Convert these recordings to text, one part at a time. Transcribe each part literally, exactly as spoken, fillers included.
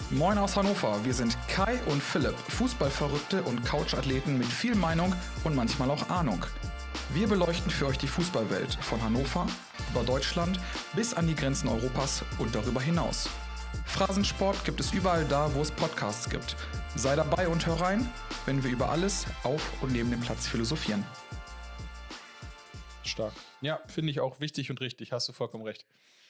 Moin aus Hannover, wir sind Kai und Philipp, Fußballverrückte und Couchathleten mit viel Meinung und manchmal auch Ahnung. Wir beleuchten für euch die Fußballwelt von Hannover über Deutschland bis an die Grenzen Europas und darüber hinaus. Phrasensport gibt es überall da, wo es Podcasts gibt. Sei dabei und hör rein, wenn wir über alles auf und neben dem Platz philosophieren. Stark. Ja, finde ich auch wichtig und richtig, hast du vollkommen recht.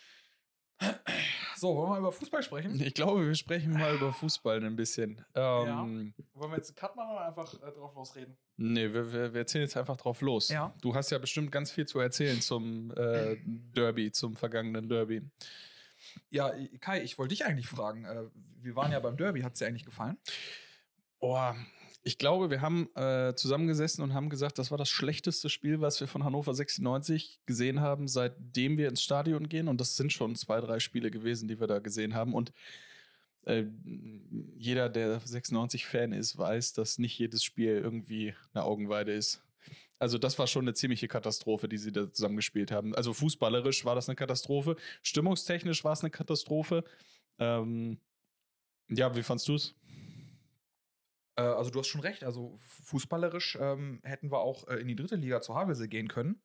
So, wollen wir mal über Fußball sprechen? Ich glaube, wir sprechen mal über Fußball ein bisschen. Ähm, ja. Wollen wir jetzt einen Cut machen oder einfach äh, drauf losreden? Nee, wir, wir, wir erzählen jetzt einfach drauf los. Ja. Du hast ja bestimmt ganz viel zu erzählen zum äh, Derby, zum vergangenen Derby. Ja, Kai, ich wollte dich eigentlich fragen. Äh, wir waren ja beim Derby, hat es dir eigentlich gefallen? Oh, ich glaube, wir haben äh, zusammengesessen und haben gesagt, das war das schlechteste Spiel, was wir von Hannover sechsundneunzig gesehen haben, seitdem wir ins Stadion gehen. Und das sind schon zwei, drei Spiele gewesen, die wir da gesehen haben. Und äh, jeder, der sechsundneunzig-Fan ist, weiß, dass nicht jedes Spiel irgendwie eine Augenweide ist. Also das war schon eine ziemliche Katastrophe, die sie da zusammengespielt haben. Also fußballerisch war das eine Katastrophe. Stimmungstechnisch war es eine Katastrophe. Ähm, ja, wie fandst du es? Also du hast schon recht, also fußballerisch ähm, hätten wir auch äh, in die dritte Liga zu Havelse gehen können.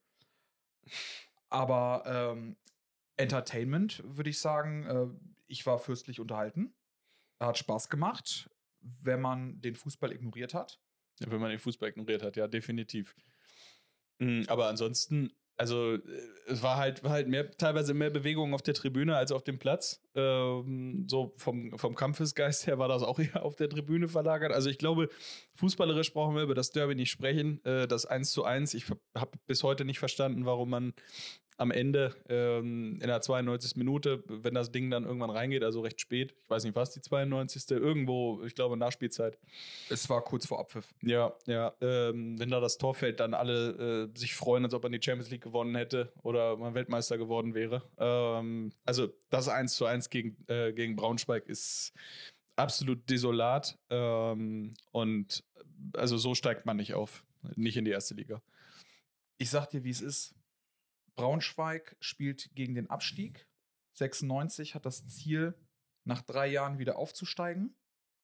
Aber ähm, Entertainment, würde ich sagen, äh, ich war fürstlich unterhalten. Hat Spaß gemacht, wenn man den Fußball ignoriert hat. Ja, wenn man den Fußball ignoriert hat, ja, definitiv. Mhm, aber ansonsten, also es war halt, war halt mehr, teilweise mehr Bewegung auf der Tribüne als auf dem Platz. Ähm, so vom, vom Kampfesgeist her war das auch eher auf der Tribüne verlagert. Also ich glaube, fußballerisch brauchen wir über das Derby nicht sprechen. Äh, das eins zu eins, ich habe bis heute nicht verstanden, warum man am Ende ähm, in der zweiundneunzigsten Minute, wenn das Ding dann irgendwann reingeht, also recht spät, ich weiß nicht was, die zweiundneunzigste irgendwo, ich glaube Nachspielzeit. Es war kurz vor Abpfiff. Ja, ja, ähm, wenn da das Tor fällt, dann alle äh, sich freuen, als ob man die Champions League gewonnen hätte oder man Weltmeister geworden wäre. Ähm, also das eins zu eins gegen, äh, gegen Braunschweig ist absolut desolat ähm, und also so steigt man nicht auf, nicht in die erste Liga. Ich sag dir, wie es ist. Braunschweig spielt gegen den Abstieg. sechsundneunzig hat das Ziel, nach drei Jahren wieder aufzusteigen.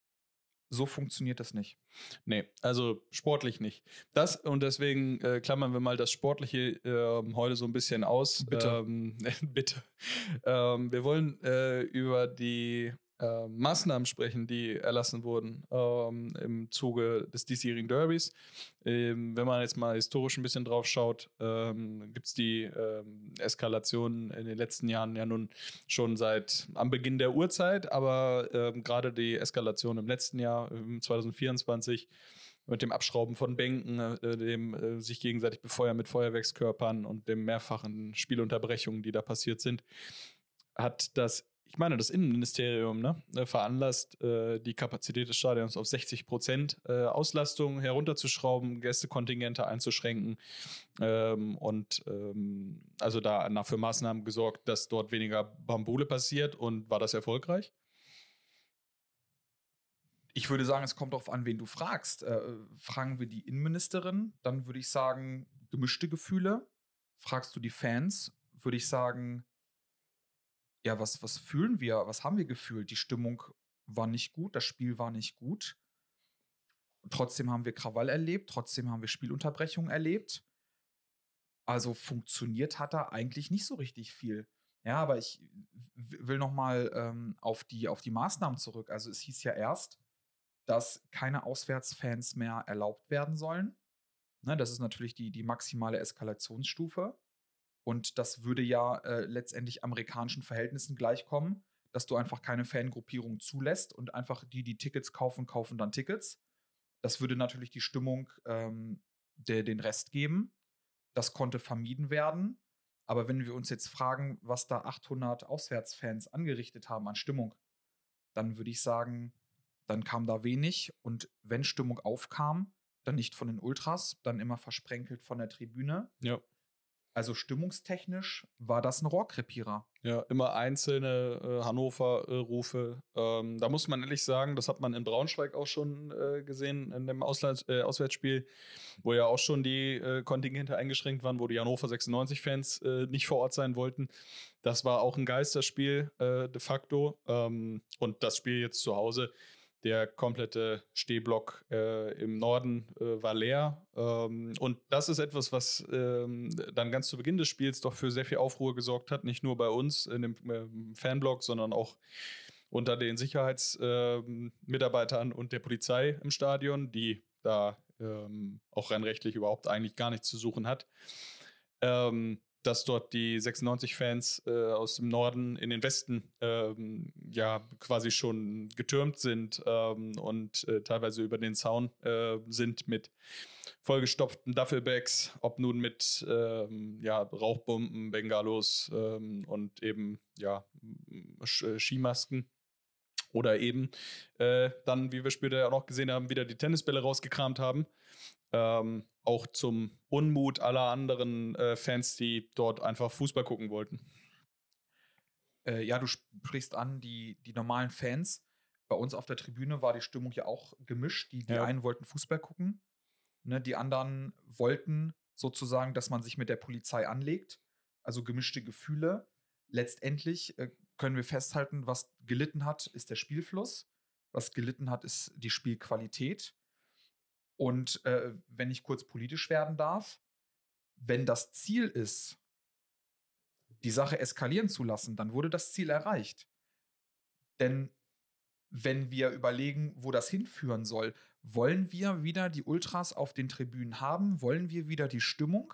So funktioniert das nicht. Nee, also sportlich nicht. Das und deswegen äh, klammern wir mal das Sportliche äh, heute so ein bisschen aus. Bitte. Ähm, bitte. Ähm, wir wollen äh, über die äh, Maßnahmen sprechen, die erlassen wurden ähm, im Zuge des diesjährigen Derbys. Ähm, wenn man jetzt mal historisch ein bisschen drauf schaut, ähm, gibt es die ähm, Eskalation in den letzten Jahren ja nun schon seit am Beginn der Urzeit, aber ähm, gerade die Eskalation im letzten Jahr, im zwanzig vierundzwanzig, mit dem Abschrauben von Bänken, äh, dem äh, sich gegenseitig befeuern mit Feuerwerkskörpern und dem mehrfachen Spielunterbrechungen, die da passiert sind, hat das, ich meine, das Innenministerium ne, veranlasst, äh, die Kapazität des Stadions auf sechzig Prozent äh, Auslastung herunterzuschrauben, Gästekontingente einzuschränken ähm, und ähm, also da nach für Maßnahmen gesorgt, dass dort weniger Bambule passiert. Und war das erfolgreich? Ich würde sagen, es kommt darauf an, wen du fragst. Äh, fragen wir die Innenministerin, dann würde ich sagen, gemischte Gefühle. Fragst du die Fans, würde ich sagen, ja, was, was fühlen wir? Was haben wir gefühlt? Die Stimmung war nicht gut, das Spiel war nicht gut. Trotzdem haben wir Krawall erlebt, trotzdem haben wir Spielunterbrechungen erlebt. Also funktioniert hat da eigentlich nicht so richtig viel. Ja, aber ich will noch mal ähm, auf die, auf die Maßnahmen zurück. Also es hieß ja erst, dass keine Auswärtsfans mehr erlaubt werden sollen. Ne, das ist natürlich die, die maximale Eskalationsstufe. Und das würde ja äh, letztendlich amerikanischen Verhältnissen gleichkommen, dass du einfach keine Fangruppierung zulässt und einfach die, die Tickets kaufen, kaufen dann Tickets. Das würde natürlich die Stimmung ähm, der, den Rest geben. Das konnte vermieden werden. Aber wenn wir uns jetzt fragen, was da achthundert Auswärtsfans angerichtet haben an Stimmung, dann würde ich sagen, dann kam da wenig. Und wenn Stimmung aufkam, dann nicht von den Ultras, dann immer versprenkelt von der Tribüne. Ja. Also stimmungstechnisch war das ein Rohrkrepierer. Ja, immer einzelne äh, Hannover-Rufe. Ähm, da muss man ehrlich sagen, das hat man in Braunschweig auch schon äh, gesehen, in dem Auslands äh, Auswärtsspiel, wo ja auch schon die äh, Kontingente eingeschränkt waren, wo die Hannover sechsundneunzig-Fans äh, nicht vor Ort sein wollten. Das war auch ein Geisterspiel äh, de facto. Ähm, und das Spiel jetzt zu Hause, der komplette Stehblock äh, im Norden äh, war leer. Ähm, und das ist etwas, was ähm, dann ganz zu Beginn des Spiels doch für sehr viel Aufruhr gesorgt hat. Nicht nur bei uns in dem ähm, Fanblock, sondern auch unter den Sicherheitsmitarbeitern ähm, und der Polizei im Stadion, die da ähm, auch rennrechtlich überhaupt eigentlich gar nichts zu suchen hat. Ähm, dass dort die sechsundneunzig-Fans äh, aus dem Norden in den Westen ähm, ja quasi schon getürmt sind ähm, und äh, teilweise über den Zaun äh, sind mit vollgestopften Duffelbags, ob nun mit ähm, ja, Rauchbomben, Bengalos ähm, und eben ja Sch- Skimasken. Oder eben äh, dann, wie wir später auch noch gesehen haben, wieder die Tennisbälle rausgekramt haben. Ähm, auch zum Unmut aller anderen äh, Fans, die dort einfach Fußball gucken wollten. Äh, ja, du sprichst an, die, die normalen Fans. Bei uns auf der Tribüne war die Stimmung ja auch gemischt. Die, die Ja. einen wollten Fußball gucken, ne, die anderen wollten sozusagen, dass man sich mit der Polizei anlegt. Also gemischte Gefühle. Letztendlich äh, können wir festhalten, was gelitten hat, ist der Spielfluss. Was gelitten hat, ist die Spielqualität. Und äh, wenn ich kurz politisch werden darf, wenn das Ziel ist, die Sache eskalieren zu lassen, dann wurde das Ziel erreicht. Denn wenn wir überlegen, wo das hinführen soll, wollen wir wieder die Ultras auf den Tribünen haben? Wollen wir wieder die Stimmung?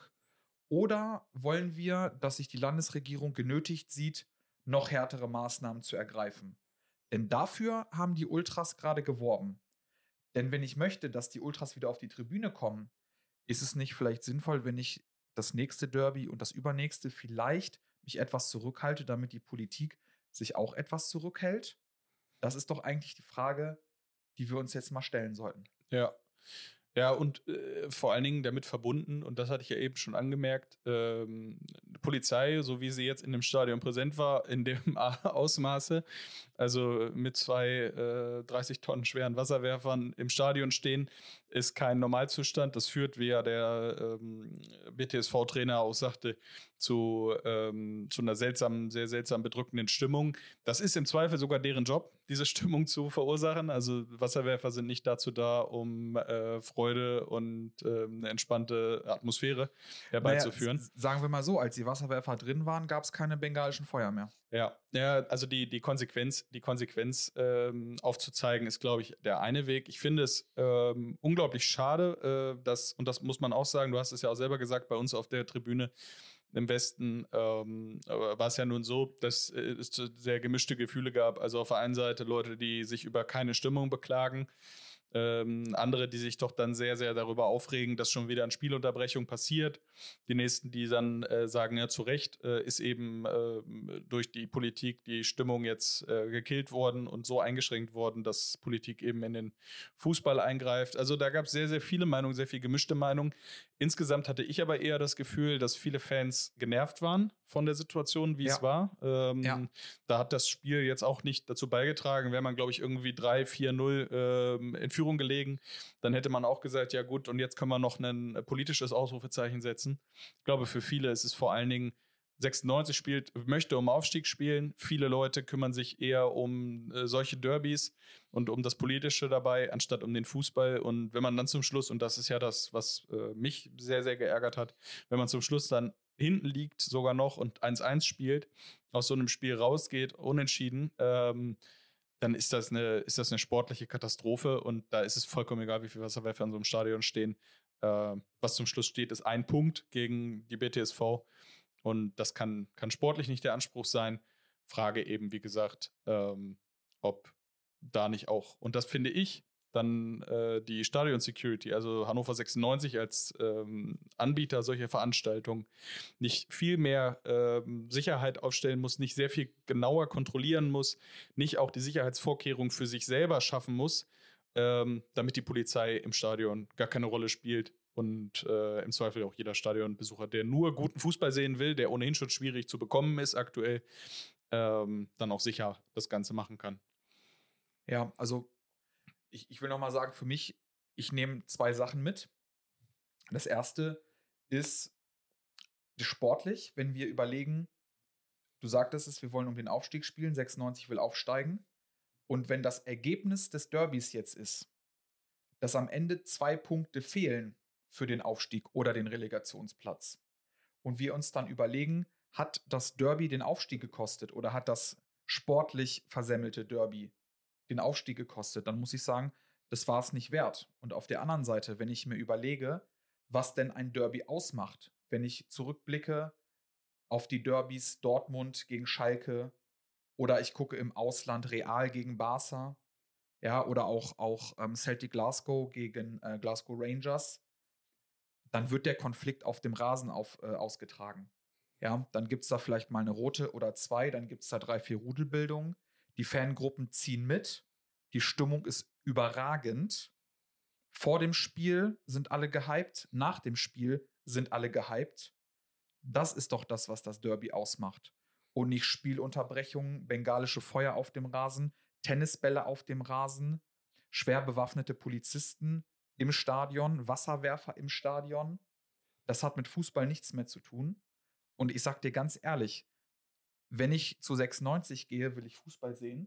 Oder wollen wir, dass sich die Landesregierung genötigt sieht, noch härtere Maßnahmen zu ergreifen? Denn dafür haben die Ultras gerade geworben. Denn wenn ich möchte, dass die Ultras wieder auf die Tribüne kommen, ist es nicht vielleicht sinnvoll, wenn ich das nächste Derby und das übernächste vielleicht mich etwas zurückhalte, damit die Politik sich auch etwas zurückhält? Das ist doch eigentlich die Frage, die wir uns jetzt mal stellen sollten. Ja. Ja, und äh, vor allen Dingen damit verbunden, und das hatte ich ja eben schon angemerkt, ähm, die Polizei, so wie sie jetzt in dem Stadion präsent war, in dem Ausmaße, also mit zwei äh, dreißig Tonnen schweren Wasserwerfern im Stadion stehen, ist kein Normalzustand. Das führt, wie ja der ähm, B T S V-Trainer auch sagte, zu, ähm, zu einer seltsamen, sehr seltsam bedrückenden Stimmung. Das ist im Zweifel sogar deren Job, diese Stimmung zu verursachen. Also Wasserwerfer sind nicht dazu da, um äh, Freude und äh, eine entspannte Atmosphäre herbeizuführen. Naja, sagen wir mal so, als die Wasserwerfer drin waren, gab es keine bengalischen Feuer mehr. Ja, ja, also die, die Konsequenz, die Konsequenz ähm, aufzuzeigen, ist, glaube ich, der eine Weg. Ich finde es ähm, unglaublich schade, äh, dass, und das muss man auch sagen, du hast es ja auch selber gesagt, bei uns auf der Tribüne im Westen ähm, war es ja nun so, dass äh, es sehr gemischte Gefühle gab. Also auf der einen Seite Leute, die sich über keine Stimmung beklagen, ähm, andere, die sich doch dann sehr, sehr darüber aufregen, dass schon wieder eine Spielunterbrechung passiert. Die nächsten, die dann äh, sagen, ja, zu Recht äh, ist eben äh, durch die Politik die Stimmung jetzt äh, gekillt worden und so eingeschränkt worden, dass Politik eben in den Fußball eingreift. Also da gab es sehr, sehr viele Meinungen, sehr viel gemischte Meinungen. Insgesamt hatte ich aber eher das Gefühl, dass viele Fans genervt waren von der Situation, wie Ja. es war. Ähm, Ja. Da hat das Spiel jetzt auch nicht dazu beigetragen. Wäre man, glaube ich, irgendwie drei vier null ähm, in Führung gelegen, dann hätte man auch gesagt, ja gut, und jetzt können wir noch ein politisches Ausrufezeichen setzen. Ich glaube, für viele ist es vor allen Dingen, sechsundneunzig spielt, möchte um Aufstieg spielen. Viele Leute kümmern sich eher um äh, solche Derbys und um das Politische dabei, anstatt um den Fußball. Und wenn man dann zum Schluss, und das ist ja das, was äh, mich sehr, sehr geärgert hat, wenn man zum Schluss dann hinten liegt sogar noch und eins eins spielt, aus so einem Spiel rausgeht, unentschieden, ähm, dann ist das, eine, ist das eine sportliche Katastrophe und da ist es vollkommen egal, wie viele Wasserwerfer in so einem Stadion stehen. Äh, was zum Schluss steht, ist ein Punkt gegen die B T S V und das kann, kann sportlich nicht der Anspruch sein. Frage eben, wie gesagt, ähm, ob da nicht auch, und das finde ich, dann äh, die Stadion-Security, also Hannover sechsundneunzig als ähm, Anbieter solcher Veranstaltungen, nicht viel mehr ähm, Sicherheit aufstellen muss, nicht sehr viel genauer kontrollieren muss, nicht auch die Sicherheitsvorkehrungen für sich selber schaffen muss, ähm, damit die Polizei im Stadion gar keine Rolle spielt. und äh, im Zweifel auch jeder Stadionbesucher, der nur guten Fußball sehen will, der ohnehin schon schwierig zu bekommen ist aktuell, ähm, dann auch sicher das Ganze machen kann. Ja, also ich, ich will noch mal sagen, für mich, ich nehme zwei Sachen mit. Das erste ist sportlich, wenn wir überlegen, du sagtest es, wir wollen um den Aufstieg spielen, sechsundneunzig will aufsteigen. Und wenn das Ergebnis des Derbys jetzt ist, dass am Ende zwei Punkte fehlen für den Aufstieg oder den Relegationsplatz und wir uns dann überlegen, hat das Derby den Aufstieg gekostet oder hat das sportlich versemmelte Derby den Aufstieg gekostet, dann muss ich sagen, das war es nicht wert. Und auf der anderen Seite, wenn ich mir überlege, was denn ein Derby ausmacht, wenn ich zurückblicke auf die Derbys Dortmund gegen Schalke oder ich gucke im Ausland Real gegen Barca, ja, oder auch, auch ähm, Celtic Glasgow gegen äh, Glasgow Rangers, dann wird der Konflikt auf dem Rasen auf, äh, ausgetragen. Ja, dann gibt es da vielleicht mal eine rote oder zwei, dann gibt es da drei, vier Rudelbildungen. Die Fangruppen ziehen mit. Die Stimmung ist überragend. Vor dem Spiel sind alle gehypt, nach dem Spiel sind alle gehypt. Das ist doch das, was das Derby ausmacht. Und nicht Spielunterbrechungen, bengalische Feuer auf dem Rasen, Tennisbälle auf dem Rasen, schwer bewaffnete Polizisten im Stadion, Wasserwerfer im Stadion. Das hat mit Fußball nichts mehr zu tun. Und ich sag dir ganz ehrlich, wenn ich zu sechsundneunzig gehe, will ich Fußball sehen.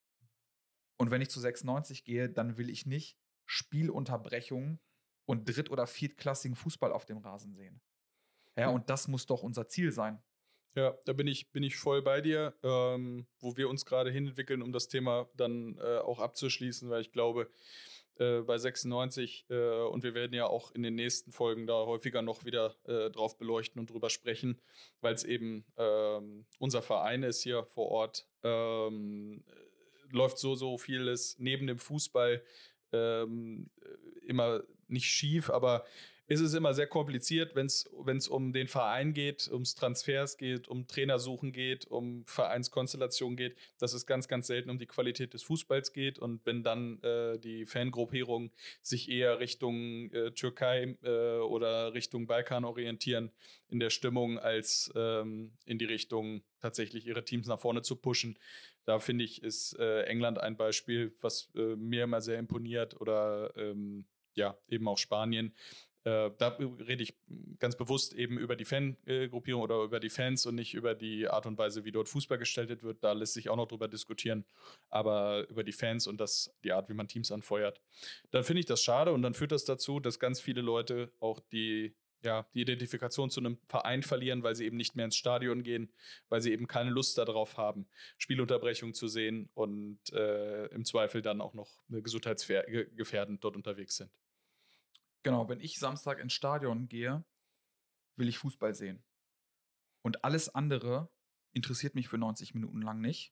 Und wenn ich zu sechsundneunzig gehe, dann will ich nicht Spielunterbrechungen und dritt- oder viertklassigen Fußball auf dem Rasen sehen. Ja, und das muss doch unser Ziel sein. Ja, da bin ich, bin ich voll bei dir, ähm, wo wir uns gerade hinentwickeln, um das Thema dann äh, auch abzuschließen, weil ich glaube, äh, bei sechsundneunzig, äh, und wir werden ja auch in den nächsten Folgen da häufiger noch wieder äh, drauf beleuchten und drüber sprechen, weil es eben ähm, unser Verein ist hier vor Ort, ähm, läuft so, so vieles neben dem Fußball ähm, immer nicht schief, aber ist es immer sehr kompliziert, wenn es um den Verein geht, ums Transfers geht, um Trainersuchen geht, um Vereinskonstellationen geht, dass es ganz, ganz selten um die Qualität des Fußballs geht. Und wenn dann äh, die Fangruppierungen sich eher Richtung äh, Türkei äh, oder Richtung Balkan orientieren in der Stimmung, als ähm, in die Richtung tatsächlich ihre Teams nach vorne zu pushen, da finde ich, ist äh, England ein Beispiel, was äh, mir immer sehr imponiert, oder ähm, ja, eben auch Spanien. Äh, da rede ich ganz bewusst eben über die Fangruppierung oder über die Fans und nicht über die Art und Weise, wie dort Fußball gestaltet wird. Da lässt sich auch noch drüber diskutieren. Aber über die Fans und das, die Art, wie man Teams anfeuert. Dann finde ich das schade und dann führt das dazu, dass ganz viele Leute auch die, ja, die Identifikation zu einem Verein verlieren, weil sie eben nicht mehr ins Stadion gehen, weil sie eben keine Lust darauf haben, Spielunterbrechungen zu sehen und äh, im Zweifel dann auch noch gesundheitsgefährdend dort unterwegs sind. Genau, wenn ich Samstag ins Stadion gehe, will ich Fußball sehen. Und alles andere interessiert mich für neunzig Minuten lang nicht.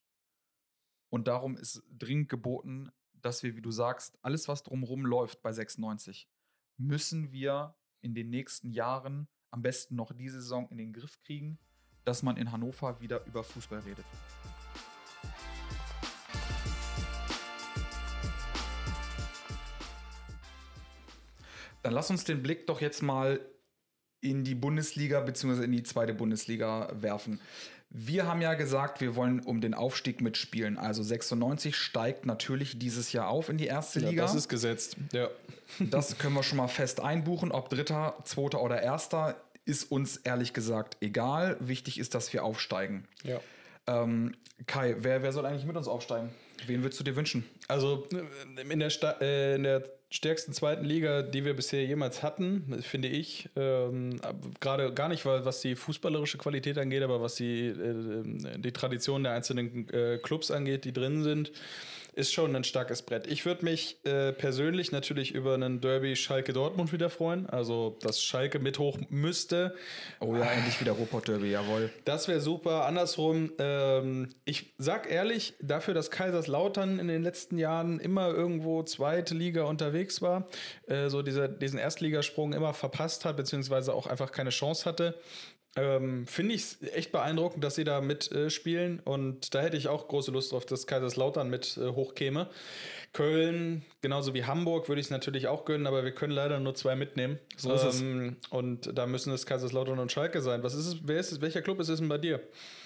Und darum ist dringend geboten, dass wir, wie du sagst, alles, was drumherum läuft bei sechsundneunzig, müssen wir in den nächsten Jahren, am besten noch diese Saison, in den Griff kriegen, dass man in Hannover wieder über Fußball redet. Dann lass uns den Blick doch jetzt mal in die Bundesliga bzw. in die zweite Bundesliga werfen. Wir haben ja gesagt, wir wollen um den Aufstieg mitspielen. Also sechsundneunzig steigt natürlich dieses Jahr auf in die erste ja, Liga. Das ist gesetzt, ja. Das können wir schon mal fest einbuchen. Ob Dritter, Zweiter oder Erster, ist uns ehrlich gesagt egal. Wichtig ist, dass wir aufsteigen. Ja. Ähm, Kai, wer, wer soll eigentlich mit uns aufsteigen? Wen würdest du dir wünschen? Also in der, Sta- äh, in der stärksten zweiten Liga, die wir bisher jemals hatten, finde ich, ähm, gerade gar nicht, was die fußballerische Qualität angeht, aber was die, äh, die Tradition der einzelnen äh, Clubs angeht, die drin sind, ist schon ein starkes Brett. Ich würde mich äh, persönlich natürlich über einen Derby Schalke-Dortmund wieder freuen. Also, dass Schalke mit hoch müsste. Oh ja, ah. endlich wieder Ruhrpott-Derby, jawohl. Das wäre super. Andersrum, ähm, ich sag ehrlich, dafür, dass Kaiserslautern in den letzten Jahren immer irgendwo zweite Liga unterwegs war, äh, so dieser, diesen Erstligasprung immer verpasst hat, beziehungsweise auch einfach keine Chance hatte, Ähm, Finde ich es echt beeindruckend, dass sie da mitspielen. Äh, und da hätte ich auch große Lust drauf, dass Kaiserslautern mit äh, hochkäme. Köln, genauso wie Hamburg, würde ich es natürlich auch gönnen, aber wir können leider nur zwei mitnehmen. So ist ähm, es. Und da müssen es Kaiserslautern und Schalke sein. Was ist es? Wer ist es? Welcher Club ist es denn bei dir?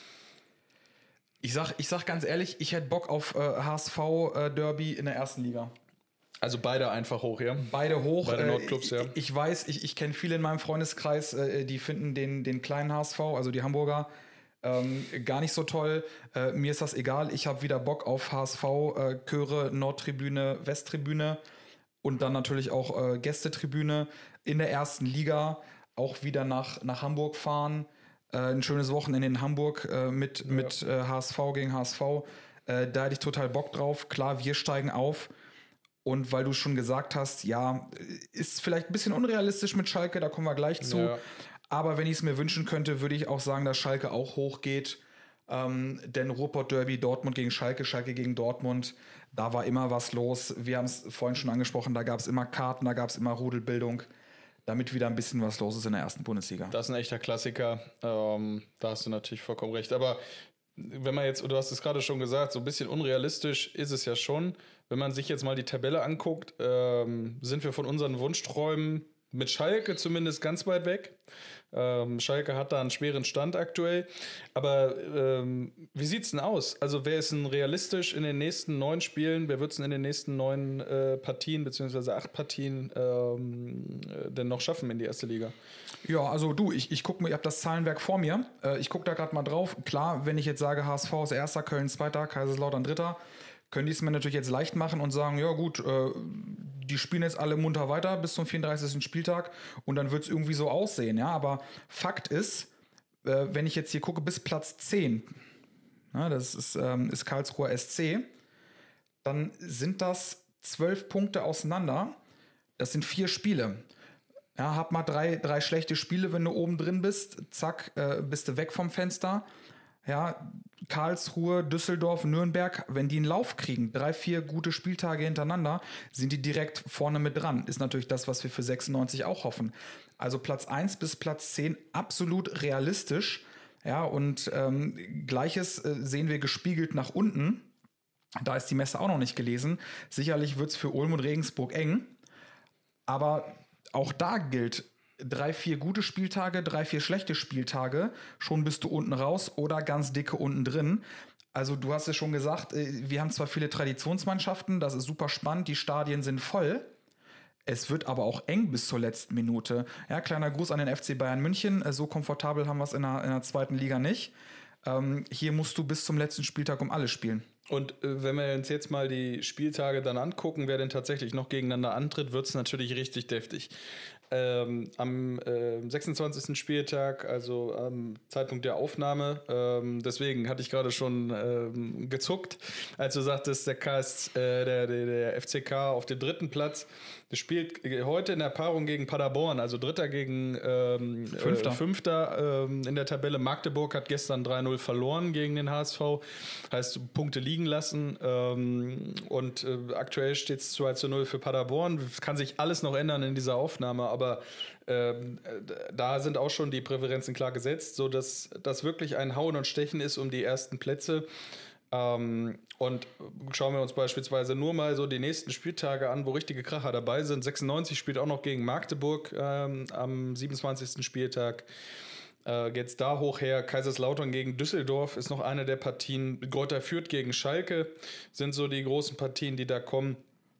Ich sag, ich sag ganz ehrlich, ich hätte Bock auf äh, H S V-Derby äh, in der ersten Liga. Also beide einfach hoch, ja? Beide hoch. Beide Nordclubs, äh, ja. Ich, ich weiß, ich, ich kenne viele in meinem Freundeskreis, äh, die finden den, den kleinen H S V, also die Hamburger, ähm, gar nicht so toll. Äh, mir ist das egal. Ich habe wieder Bock auf H S V, äh, Chöre, Nordtribüne, Westtribüne und dann natürlich auch äh, Gästetribüne in der ersten Liga. Auch wieder nach, nach Hamburg fahren. Äh, ein schönes Wochenende in Hamburg äh, mit, ja. mit äh, H S V gegen H S V. Äh, da hätte ich total Bock drauf. Klar, wir steigen auf. Und weil du schon gesagt hast, ja, ist vielleicht ein bisschen unrealistisch mit Schalke, da kommen wir gleich zu. Ja. Aber wenn ich es mir wünschen könnte, würde ich auch sagen, dass Schalke auch hochgeht. Ähm, denn Ruhrpott-Derby, Dortmund gegen Schalke, Schalke gegen Dortmund, da war immer was los. Wir haben es vorhin schon angesprochen, da gab es immer Karten, da gab es immer Rudelbildung, damit wieder ein bisschen was los ist in der ersten Bundesliga. Das ist ein echter Klassiker. Ähm, da hast du natürlich vollkommen recht. Aber wenn man jetzt, du hast es gerade schon gesagt, so ein bisschen unrealistisch ist es ja schon. Wenn man sich jetzt mal die Tabelle anguckt, ähm, sind wir von unseren Wunschträumen mit Schalke zumindest ganz weit weg. Ähm, Schalke hat da einen schweren Stand aktuell. Aber ähm, wie sieht es denn aus? Also wer ist denn realistisch in den nächsten neun Spielen, wer wird es denn in den nächsten neun äh, Partien, beziehungsweise acht Partien ähm, denn noch schaffen in die erste Liga? Ja, also du, ich, ich gucke mir, ich habe das Zahlenwerk vor mir. Äh, ich gucke da gerade mal drauf. Klar, wenn ich jetzt sage, H S V ist Erster, Köln Zweiter, Kaiserslautern Dritter, können die es mir natürlich jetzt leicht machen und sagen, ja gut, äh, die spielen jetzt alle munter weiter bis zum vierunddreißigsten Spieltag und dann wird es irgendwie so aussehen. Ja, aber Fakt ist, äh, wenn ich jetzt hier gucke, bis Platz zehn, ja, das ist, ähm, ist Karlsruher S C, dann sind das zwölf Punkte auseinander. Das sind vier Spiele. Ja, hab mal drei, drei schlechte Spiele, wenn du oben drin bist, zack, äh, bist du weg vom Fenster. Ja, Karlsruhe, Düsseldorf, Nürnberg, wenn die einen Lauf kriegen, drei, vier gute Spieltage hintereinander, sind die direkt vorne mit dran. Ist natürlich das, was wir für sechsundneunzig auch hoffen. Also Platz eins bis Platz zehn absolut realistisch. Ja, und ähm, Gleiches äh, sehen wir gespiegelt nach unten. Da ist die Messe auch noch nicht gelesen. Sicherlich wird es für Ulm und Regensburg eng. Aber auch da gilt, drei, vier gute Spieltage, drei, vier schlechte Spieltage, schon bist du unten raus oder ganz dicke unten drin. Also du hast es schon gesagt, wir haben zwar viele Traditionsmannschaften, das ist super spannend, die Stadien sind voll. Es wird aber auch eng bis zur letzten Minute. Ja, kleiner Gruß an den F C Bayern München, so komfortabel haben wir es in der, in der zweiten Liga nicht. Ähm, hier musst du bis zum letzten Spieltag um alles spielen. Und äh, wenn wir uns jetzt mal die Spieltage dann angucken, wer denn tatsächlich noch gegeneinander antritt, wird es natürlich richtig deftig. Ähm, am äh, sechsundzwanzigsten Spieltag, also am Zeitpunkt der Aufnahme, ähm, deswegen hatte ich gerade schon ähm, gezuckt, als du sagtest, der, K S, äh, der, der, der F C K auf dem dritten Platz, der spielt heute in der Paarung gegen Paderborn, also Dritter gegen ähm, Fünfter, äh, Fünfter ähm, in der Tabelle. Magdeburg hat gestern drei null verloren gegen den H S V, heißt Punkte liegen lassen ähm, und äh, aktuell steht es zwei zu null für Paderborn. Kann sich alles noch ändern in dieser Aufnahme, aber ähm, da sind auch schon die Präferenzen klar gesetzt, sodass das wirklich ein Hauen und Stechen ist um die ersten Plätze. Ähm, und schauen wir uns beispielsweise nur mal so die nächsten Spieltage an, wo richtige Kracher dabei sind. sechsundneunzig spielt auch noch gegen Magdeburg ähm, am siebenundzwanzigsten Spieltag. Äh, geht's da hoch her. Kaiserslautern gegen Düsseldorf ist noch eine der Partien. Greuther Fürth gegen Schalke sind so die großen Partien, die da kommen.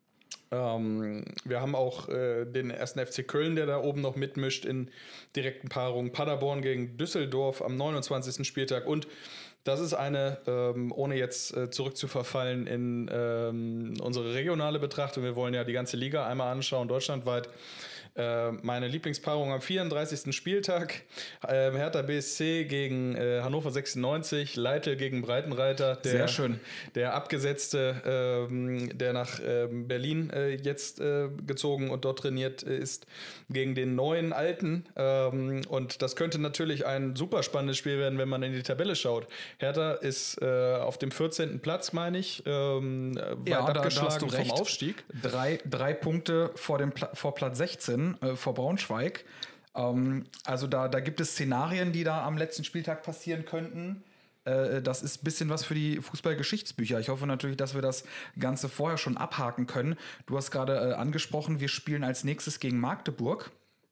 Ähm, wir haben auch äh, den ersten F C Köln, der da oben noch mitmischt in direkten Paarungen. Paderborn gegen Düsseldorf am neunundzwanzigsten Spieltag. Und das ist eine, ähm, ohne jetzt äh, zurückzuverfallen in ähm, unsere regionale Betrachtung, wir wollen ja die ganze Liga einmal anschauen, deutschlandweit. Äh, meine Lieblingspaarung am vierunddreißigsten Spieltag. Äh, Hertha B S C gegen äh, Hannover sechsundneunzig, Leitl gegen Breitenreiter. Der, Sehr schön. Der Abgesetzte, ähm, der nach ähm, Berlin äh, jetzt äh, gezogen und dort trainiert äh, ist, gegen den neuen Alten. Ähm, und das könnte natürlich ein super spannendes Spiel werden, wenn man in die Tabelle schaut. Hertha ist äh, auf dem vierzehnten Platz, meine ich, ähm, weit ja, abgeschlagen da, da vom recht. Aufstieg. Drei, drei Punkte vor, dem Pla- vor Platz sechzehn, äh, vor Braunschweig. Ähm, also da, da gibt es Szenarien, die da am letzten Spieltag passieren könnten. Äh, das ist ein bisschen was für die Fußballgeschichtsbücher. Ich hoffe natürlich, dass wir das Ganze vorher schon abhaken können. Du hast gerade äh, angesprochen, wir spielen als nächstes gegen Magdeburg.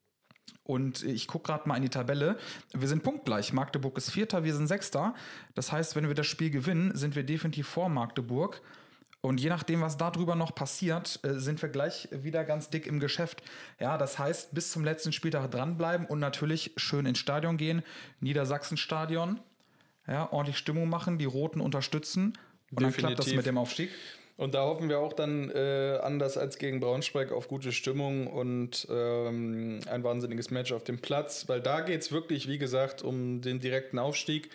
Und ich gucke gerade mal in die Tabelle. Wir sind punktgleich. Magdeburg ist Vierter, wir sind Sechster. Das heißt, wenn wir das Spiel gewinnen, sind wir definitiv vor Magdeburg. Und je nachdem, was darüber noch passiert, äh, sind wir gleich wieder ganz dick im Geschäft. Ja, das heißt, bis zum letzten Spieltag dranbleiben und natürlich schön ins Stadion gehen. Niedersachsen-Stadion. Ja, ordentlich Stimmung machen, die Roten unterstützen. Und Definitiv. Dann klappt das mit dem Aufstieg. Und da hoffen wir auch dann, äh, anders als gegen Braunschweig, auf gute Stimmung und ähm, ein wahnsinniges Match auf dem Platz, weil da geht es wirklich, wie gesagt, um den direkten Aufstieg.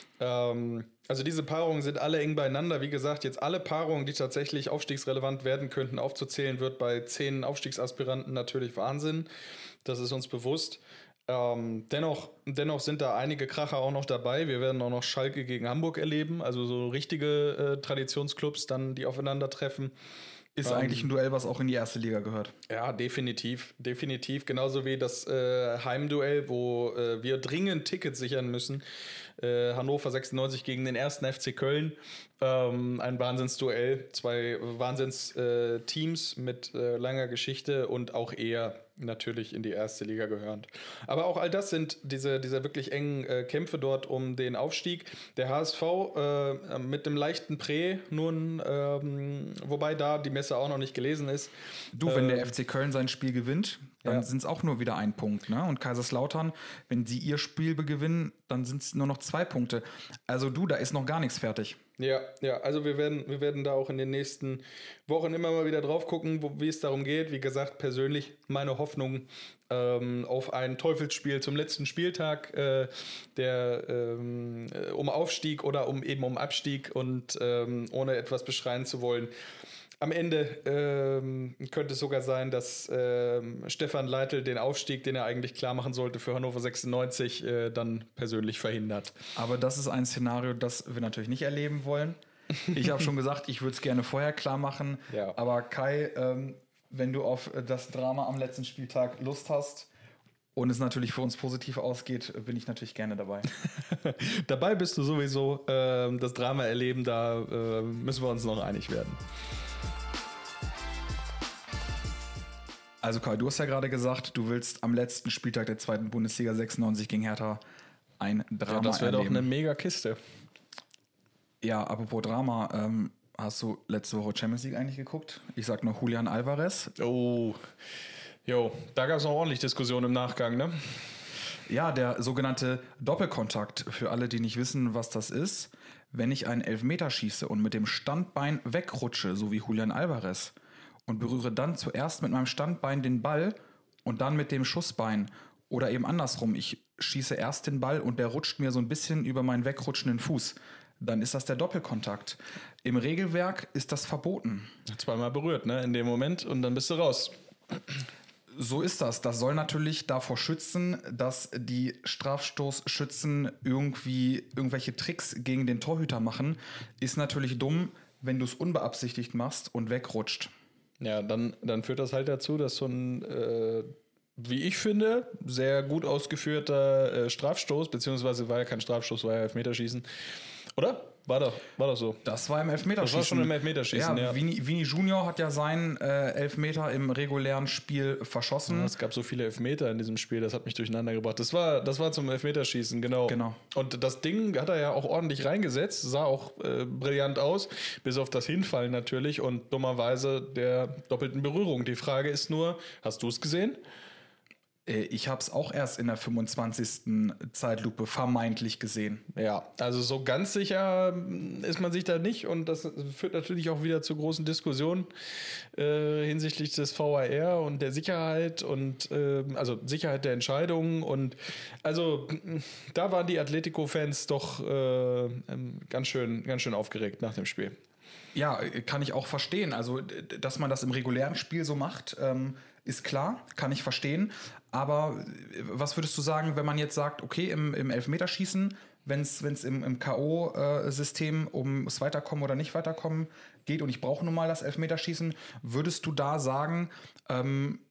Ähm, also diese Paarungen sind alle eng beieinander. Wie gesagt, jetzt alle Paarungen, die tatsächlich aufstiegsrelevant werden könnten, aufzuzählen, wird bei zehn Aufstiegsaspiranten natürlich Wahnsinn. Das ist uns bewusst. Ähm, dennoch, dennoch sind da einige Kracher auch noch dabei. Wir werden auch noch Schalke gegen Hamburg erleben, also so richtige äh, Traditionsclubs dann, die aufeinandertreffen. Ist ähm, eigentlich ein Duell, was auch in die erste Liga gehört. Ja, definitiv, definitiv. Genauso wie das äh, Heimduell, wo äh, wir dringend Tickets sichern müssen. Äh, Hannover sechsundneunzig gegen den ersten F C Köln. Ähm, ein Wahnsinnsduell, zwei Wahnsinnsteams äh, mit äh, langer Geschichte und auch eher natürlich in die erste Liga gehörend. Aber auch all das sind diese, diese wirklich engen äh, Kämpfe dort um den Aufstieg. Der H S V äh, mit dem leichten Prä nun, ähm, wobei da die Messe auch noch nicht gelesen ist. Du, wenn ähm, der F C Köln sein Spiel gewinnt, dann ja. sind es auch nur wieder ein Punkt. Ne? Und Kaiserslautern, wenn sie ihr Spiel gewinnen, dann sind es nur noch zwei Punkte. Also du, da ist noch gar nichts fertig. Ja, ja, also wir werden, wir werden da auch in den nächsten Wochen immer mal wieder drauf gucken, wo, wie es darum geht. Wie gesagt, persönlich meine Hoffnung ähm, auf ein Teufelsspiel zum letzten Spieltag, äh, der ähm, um Aufstieg oder um eben um Abstieg und ähm, ohne etwas beschreien zu wollen. Am Ende ähm, könnte es sogar sein, dass ähm, Stefan Leitl den Aufstieg, den er eigentlich klar machen sollte für Hannover sechsundneunzig, äh, dann persönlich verhindert. Aber das ist ein Szenario, das wir natürlich nicht erleben wollen. Ich habe schon gesagt, ich würde es gerne vorher klar machen. Ja. Aber Kai, ähm, wenn du auf das Drama am letzten Spieltag Lust hast und es natürlich für uns positiv ausgeht, bin ich natürlich gerne dabei. Dabei bist du sowieso. Äh, das Drama erleben, da äh, müssen wir uns noch einig werden. Also Kai, du hast ja gerade gesagt, du willst am letzten Spieltag der zweiten Bundesliga sechsundneunzig gegen Hertha ein Drama erleben. Ja, das wäre doch eine mega Kiste. Ja, apropos Drama, ähm, hast du letzte Woche Champions League eigentlich geguckt? Ich sag nur Julian Alvarez. Oh, jo, da gab es noch ordentlich Diskussion im Nachgang, ne? Ja, der sogenannte Doppelkontakt. Für alle, die nicht wissen, was das ist. Wenn ich einen Elfmeter schieße und mit dem Standbein wegrutsche, so wie Julian Alvarez, und berühre dann zuerst mit meinem Standbein den Ball und dann mit dem Schussbein. Oder eben andersrum, ich schieße erst den Ball und der rutscht mir so ein bisschen über meinen wegrutschenden Fuß. Dann ist das der Doppelkontakt. Im Regelwerk ist das verboten. Zweimal berührt, ne, in dem Moment und dann bist du raus. So ist das. Das soll natürlich davor schützen, dass die Strafstoßschützen irgendwie irgendwelche Tricks gegen den Torhüter machen. Ist natürlich dumm, wenn du es unbeabsichtigt machst und wegrutscht. Ja, dann, dann führt das halt dazu, dass so ein, äh, wie ich finde, sehr gut ausgeführter äh, Strafstoß, beziehungsweise war ja kein Strafstoß, war ja Elfmeterschießen. Oder? War doch, war doch so. Das war im Elfmeterschießen. Das war schon im Elfmeterschießen, ja. ja. Vini, Vini Junior hat ja seinen äh, Elfmeter im regulären Spiel verschossen. Ja, es gab so viele Elfmeter in diesem Spiel, das hat mich durcheinander gebracht. Das war, das war zum Elfmeterschießen, genau. genau. Und das Ding hat er ja auch ordentlich reingesetzt, sah auch äh, brillant aus, bis auf das Hinfallen natürlich und dummerweise der doppelten Berührung. Die Frage ist nur, hast du es gesehen? Ich habe es auch erst in der fünfundzwanzigsten Zeitlupe vermeintlich gesehen. Ja, also so ganz sicher ist man sich da nicht und das führt natürlich auch wieder zu großen Diskussionen äh, hinsichtlich des V A R und der Sicherheit und äh, also Sicherheit der Entscheidungen und also da waren die Atletico-Fans doch äh, ganz schön, ganz schön aufgeregt nach dem Spiel. Ja, kann ich auch verstehen. Also, dass man das im regulären Spiel so macht, ähm, ist klar, kann ich verstehen. Aber was würdest du sagen, wenn man jetzt sagt, okay, im, im Elfmeterschießen, wenn es im, im K O-System ums Weiterkommen oder nicht Weiterkommen geht und ich brauche nun mal das Elfmeterschießen, würdest du da sagen, ähm,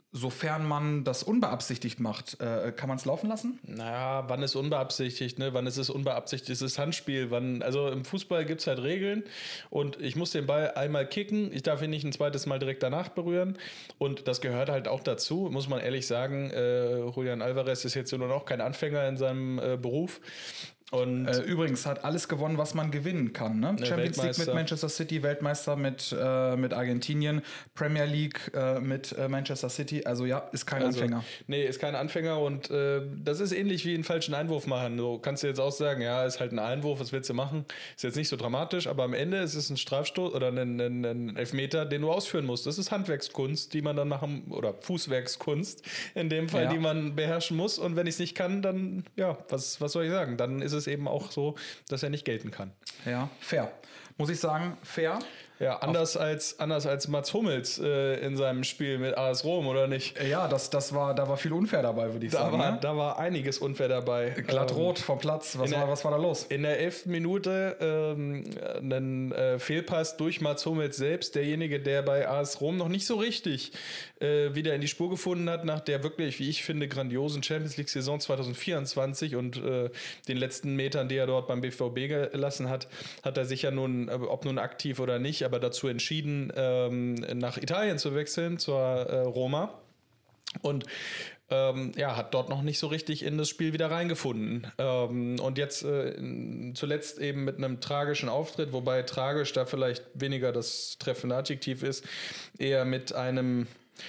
sofern man das unbeabsichtigt macht, äh, kann man es laufen lassen? Naja, wann ist unbeabsichtigt, ne? Wann ist es unbeabsichtigt? Ist es Handspiel? Wann, also im Fußball gibt es halt Regeln und ich muss den Ball einmal kicken, ich darf ihn nicht ein zweites Mal direkt danach berühren und das gehört halt auch dazu, muss man ehrlich sagen. Äh, Julian Alvarez ist jetzt nur noch kein Anfänger in seinem äh, Beruf. Und äh, übrigens hat alles gewonnen, was man gewinnen kann. Ne? Champions League mit Manchester City, Weltmeister mit, äh, mit Argentinien, Premier League äh, mit äh, Manchester City. Also ja, ist kein also, Anfänger. Nee, ist kein Anfänger und äh, das ist ähnlich wie einen falschen Einwurf machen. Du kannst dir jetzt auch sagen, ja, ist halt ein Einwurf, was willst du machen? Ist jetzt nicht so dramatisch, aber am Ende ist es ein Strafstoß oder ein, ein, ein Elfmeter, den du ausführen musst. Das ist Handwerkskunst, die man dann machen, oder Fußwerkskunst in dem Fall, ja. die man beherrschen muss. Und wenn ich es nicht kann, dann, ja, was, was soll ich sagen? Dann ist es eben auch so, dass er nicht gelten kann. Ja, fair. Muss ich sagen, fair. Ja, anders als, anders als Mats Hummels äh, in seinem Spiel mit A S Rom, oder nicht? Ja, das, das war, da war viel unfair dabei, würde ich da sagen. War, ne? Da war einiges unfair dabei. Glatt rot ähm, vom Platz. Was war, der, was war da los? In der elften Minute ähm, ein äh, Fehlpass durch Mats Hummels selbst. Derjenige, der bei A S Rom noch nicht so richtig äh, wieder in die Spur gefunden hat, nach der wirklich, wie ich finde, grandiosen Champions-League-Saison zwanzig vierundzwanzig und äh, den letzten Metern, die er dort beim B V B gelassen hat, hat er sich ja nun, ob nun aktiv oder nicht, aber dazu entschieden, ähm, nach Italien zu wechseln, zur äh, Roma. Und ähm, ja, hat dort noch nicht so richtig in das Spiel wieder reingefunden. Ähm, und jetzt äh, in, zuletzt eben mit einem tragischen Auftritt, wobei tragisch da vielleicht weniger das treffende Adjektiv ist, eher mit einem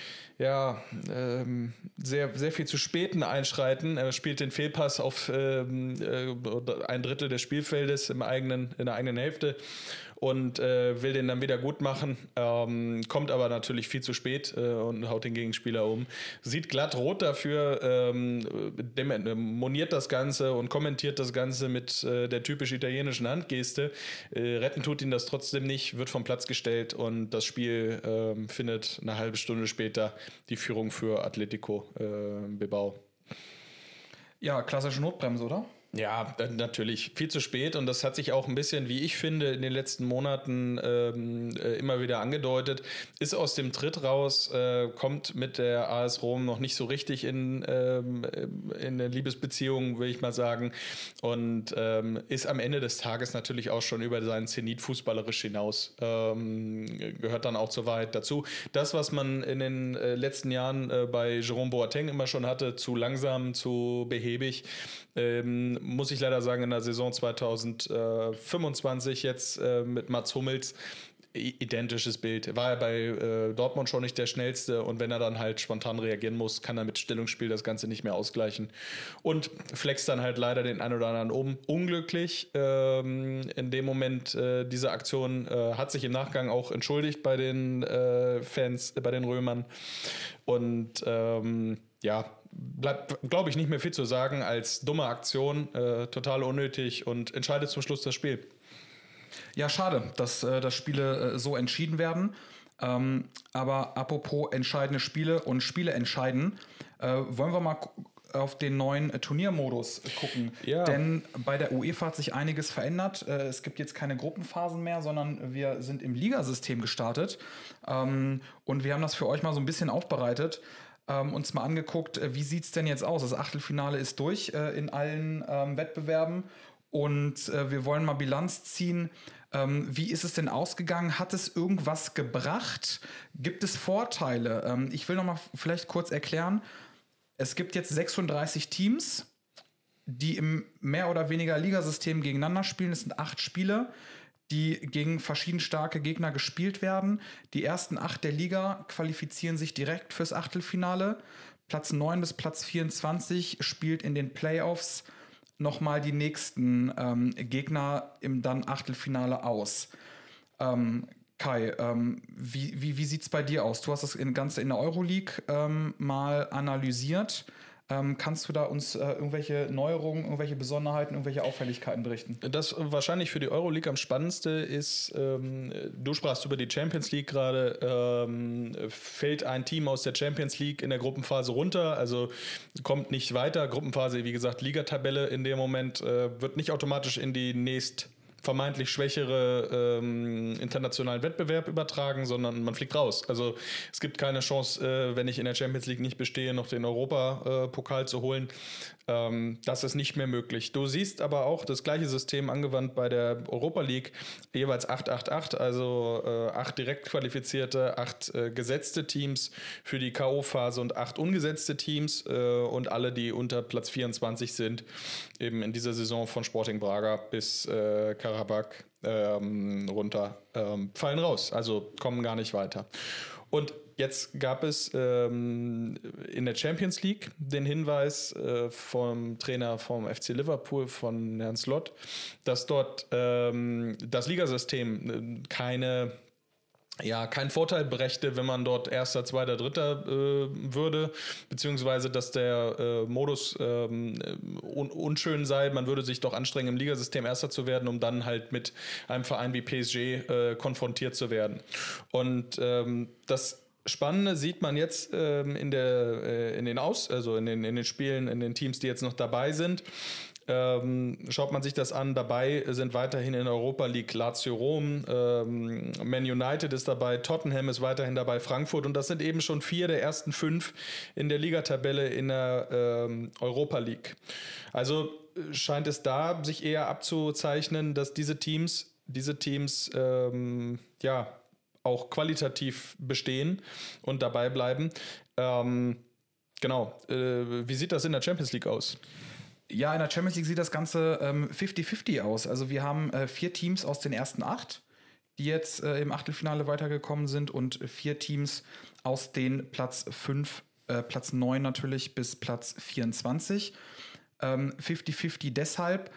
ja, ähm, sehr, sehr viel zu späten Einschreiten. Er spielt den Fehlpass auf ähm, äh, ein Drittel des Spielfeldes im eigenen, in der eigenen Hälfte und äh, will den dann wieder gut machen, ähm, kommt aber natürlich viel zu spät äh, und haut den Gegenspieler um. Sieht glatt rot dafür, ähm, dem, moniert das Ganze und kommentiert das Ganze mit äh, der typisch italienischen Handgeste. Äh, retten tut ihn das trotzdem nicht, wird vom Platz gestellt und das Spiel äh, findet eine halbe Stunde später die Führung für Atletico äh, Bilbao. Ja, klassische Notbremse, oder? Ja, natürlich. Viel zu spät und das hat sich auch ein bisschen, wie ich finde, in den letzten Monaten ähm, äh, immer wieder angedeutet. Ist aus dem Tritt raus, äh, kommt mit der A S Rom noch nicht so richtig in, ähm, in eine Liebesbeziehung, will ich mal sagen. Und ähm, ist am Ende des Tages natürlich auch schon über seinen Zenit fußballerisch hinaus. Ähm, gehört dann auch zur Wahrheit dazu. Das, was man in den äh, letzten Jahren äh, bei Jerome Boateng immer schon hatte, zu langsam, zu behäbig, ähm, muss ich leider sagen, in der Saison zwanzig fünfundzwanzig jetzt äh, mit Mats Hummels identisches Bild. War er bei äh, Dortmund schon nicht der Schnellste und wenn er dann halt spontan reagieren muss, kann er mit Stellungsspiel das Ganze nicht mehr ausgleichen und flext dann halt leider den einen oder anderen um. Unglücklich ähm, in dem Moment äh, diese Aktion, äh, hat sich im Nachgang auch entschuldigt bei den äh, Fans, äh, bei den Römern und ähm, ja, bleibt, glaube ich, nicht mehr viel zu sagen als dumme Aktion, äh, total unnötig und entscheidet zum Schluss das Spiel. Ja, schade, dass, äh, dass Spiele äh, so entschieden werden. Ähm, aber apropos entscheidende Spiele und Spiele entscheiden, äh, wollen wir mal auf den neuen äh, Turniermodus gucken. Ja. Denn bei der UEFA hat sich einiges verändert. Äh, es gibt jetzt keine Gruppenphasen mehr, sondern wir sind im Ligasystem gestartet. Ähm, und wir haben das für euch mal so ein bisschen aufbereitet. Ähm, uns mal angeguckt, wie sieht es denn jetzt aus? Das Achtelfinale ist durch äh, in allen ähm, Wettbewerben und äh, wir wollen mal Bilanz ziehen. Ähm, wie ist es denn ausgegangen? Hat es irgendwas gebracht? Gibt es Vorteile? Ähm, ich will noch mal vielleicht kurz erklären. Es gibt jetzt sechsunddreißig Teams, die im mehr oder weniger Ligasystem gegeneinander spielen. Es sind acht Spiele, die gegen verschieden starke Gegner gespielt werden. Die ersten acht der Liga qualifizieren sich direkt fürs Achtelfinale. Platz neun bis Platz vierundzwanzig spielt in den Playoffs nochmal die nächsten ähm, Gegner im dann Achtelfinale aus. Ähm, Kai, ähm, wie, wie, wie sieht es bei dir aus? Du hast das Ganze in der Euroleague ähm, mal analysiert. Ähm, kannst du da uns äh, irgendwelche Neuerungen, irgendwelche Besonderheiten, irgendwelche Auffälligkeiten berichten? Das wahrscheinlich für die Euroleague am spannendste ist, ähm, du sprachst über die Champions League gerade, ähm, fällt ein Team aus der Champions League in der Gruppenphase runter, also kommt nicht weiter. Gruppenphase, wie gesagt, Ligatabelle in dem Moment, äh, wird nicht automatisch in die nächst vermeintlich schwächere ähm, internationalen Wettbewerb übertragen, sondern man fliegt raus. Also es gibt keine Chance, äh, wenn ich in der Champions League nicht bestehe, noch den Europapokal zu holen. Ähm, das ist nicht mehr möglich. Du siehst aber auch das gleiche System angewandt bei der Europa League, jeweils acht acht acht, also äh, acht direkt qualifizierte, acht äh, gesetzte Teams für die K O-Phase und acht ungesetzte Teams äh, und alle, die unter Platz vierundzwanzig sind, eben in dieser Saison von Sporting Braga bis äh, Karabakh ähm, runter, ähm, fallen raus, also kommen gar nicht weiter. Und jetzt gab es ähm, in der Champions League den Hinweis äh, vom Trainer vom F C Liverpool, von Herrn Slot, dass dort ähm, das Ligasystem keine ja, kein Vorteil brächte, wenn man dort Erster, Zweiter, Dritter äh, würde, beziehungsweise dass der äh, Modus ähm, un- unschön sei. Man würde sich doch anstrengen, im Ligasystem Erster zu werden, um dann halt mit einem Verein wie P S G äh, konfrontiert zu werden. Und ähm, das Spannende sieht man jetzt ähm, in, der, äh, in den Aus, also in den, in den Spielen, in den Teams, die jetzt noch dabei sind. Ähm, schaut man sich das an, dabei sind weiterhin in der Europa League Lazio Rom, ähm, Man United ist dabei, Tottenham ist weiterhin dabei, Frankfurt, und das sind eben schon vier der ersten fünf in der Ligatabelle in der ähm, Europa League. Also scheint es da sich eher abzuzeichnen, dass diese Teams, diese Teams ähm, ja auch qualitativ bestehen und dabei bleiben. Ähm, genau. Äh, wie sieht das in der Champions League aus? Ja, in der Champions League sieht das Ganze ähm, fünfzig fünfzig aus. Also wir haben äh, vier Teams aus den ersten acht, die jetzt äh, im Achtelfinale weitergekommen sind, und vier Teams aus den Platz fünf, äh, Platz neun natürlich bis Platz vierundzwanzig. Ähm, fünfzig fünfzig deshalb,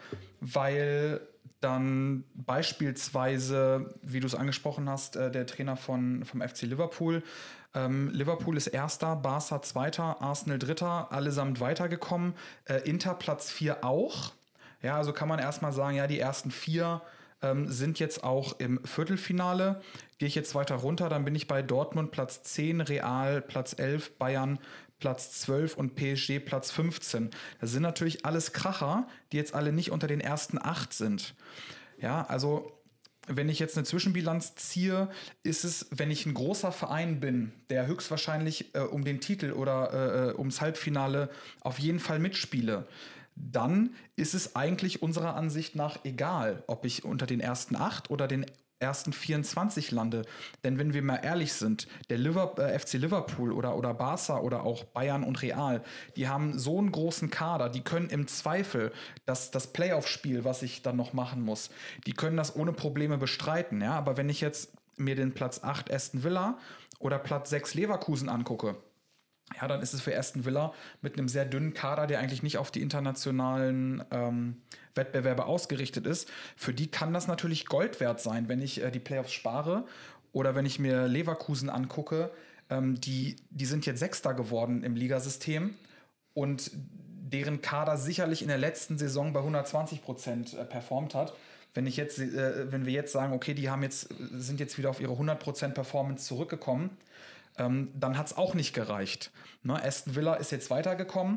weil dann beispielsweise, wie du es angesprochen hast, äh, der Trainer von, vom F C Liverpool, Ähm, Liverpool ist Erster, Barca Zweiter, Arsenal Dritter, allesamt weitergekommen. Äh, Inter Platz vier auch. Ja, also kann man erstmal sagen, ja, die ersten vier ähm, sind jetzt auch im Viertelfinale. Gehe ich jetzt weiter runter, dann bin ich bei Dortmund Platz zehn, Real Platz elf, Bayern Platz zwölf und P S G Platz fünfzehn. Das sind natürlich alles Kracher, die jetzt alle nicht unter den ersten acht sind. Ja, also wenn ich jetzt eine Zwischenbilanz ziehe, ist es, wenn ich ein großer Verein bin, der höchstwahrscheinlich äh, um den Titel oder äh, ums Halbfinale auf jeden Fall mitspiele, dann ist es eigentlich unserer Ansicht nach egal, ob ich unter den ersten acht oder den ersten vierundzwanzig lande. Denn wenn wir mal ehrlich sind, der Liverpool, äh, F C Liverpool oder, oder Barca oder auch Bayern und Real, die haben so einen großen Kader, die können im Zweifel das, das Playoff-Spiel, was ich dann noch machen muss, die können das ohne Probleme bestreiten. Ja? Aber wenn ich jetzt mir den Platz acht Aston Villa oder Platz sechs Leverkusen angucke, ja, dann ist es für Aston Villa mit einem sehr dünnen Kader, der eigentlich nicht auf die internationalen ähm, Wettbewerbe ausgerichtet ist. Für die kann das natürlich Gold wert sein, wenn ich äh, die Playoffs spare. Oder wenn ich mir Leverkusen angucke, ähm, die, die sind jetzt Sechster geworden im Ligasystem und deren Kader sicherlich in der letzten Saison bei hundertzwanzig Prozent äh, performt hat. Wenn ich jetzt, äh, wenn wir jetzt sagen, okay, die haben jetzt, sind jetzt wieder auf ihre hundert Prozent Performance zurückgekommen, Ähm, dann hat es auch nicht gereicht. Ne? Aston Villa ist jetzt weitergekommen,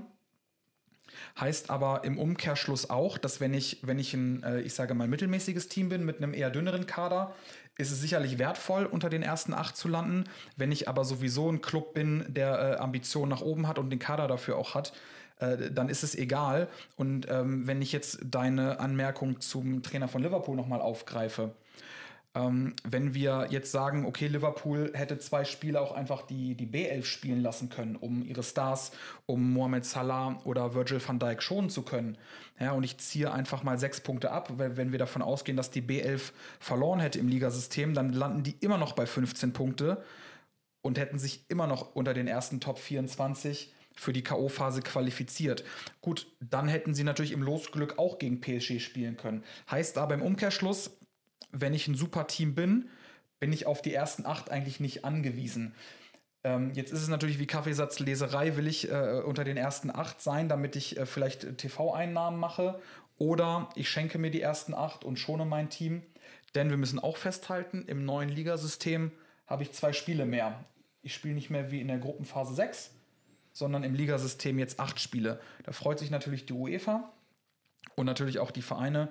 heißt aber im Umkehrschluss auch, dass wenn ich, wenn ich ein, äh, ich sage mal, mittelmäßiges Team bin mit einem eher dünneren Kader, ist es sicherlich wertvoll, unter den ersten acht zu landen. Wenn ich aber sowieso ein Club bin, der äh, Ambitionen nach oben hat und den Kader dafür auch hat, äh, dann ist es egal. Und ähm, wenn ich jetzt deine Anmerkung zum Trainer von Liverpool nochmal aufgreife, Ähm, wenn wir jetzt sagen, okay, Liverpool hätte zwei Spieler auch einfach die, die B elf spielen lassen können, um ihre Stars, um Mohamed Salah oder Virgil van Dijk schonen zu können. Ja, und ich ziehe einfach mal sechs Punkte ab, weil wenn wir davon ausgehen, dass die B elf verloren hätte im Ligasystem, dann landen die immer noch bei fünfzehn Punkte und hätten sich immer noch unter den ersten Top vierundzwanzig für die K O-Phase qualifiziert. Gut, dann hätten sie natürlich im Losglück auch gegen P S G spielen können. Heißt aber im Umkehrschluss, wenn ich ein super Team bin, bin ich auf die ersten acht eigentlich nicht angewiesen. Ähm, jetzt ist es natürlich wie Kaffeesatzleserei, will ich äh, unter den ersten acht sein, damit ich äh, vielleicht T V-Einnahmen mache, oder ich schenke mir die ersten acht und schone mein Team. Denn wir müssen auch festhalten, im neuen Ligasystem habe ich zwei Spiele mehr. Ich spiele nicht mehr wie in der Gruppenphase sechs, sondern im Ligasystem jetzt acht Spiele. Da freut sich natürlich die UEFA und natürlich auch die Vereine